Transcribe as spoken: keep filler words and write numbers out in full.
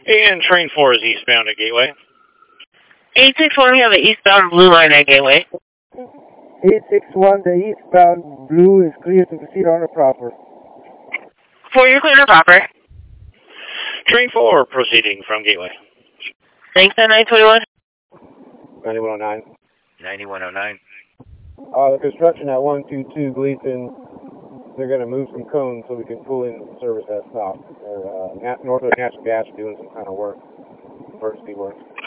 And train four is eastbound at Gateway. eight six one, we have an eastbound blue line at Gateway. eight six one, the eastbound blue is clear to proceed on the proper. four, you're clear to proper. Train four proceeding from Gateway. Thanks, at nine twenty-one. ninety-one oh nine. ninety-one oh nine. Uh, the construction at one two two Gleason, they're going to move some cones so we can pull in service at stop. They're uh, north of natural gas doing some kind of work, emergency work.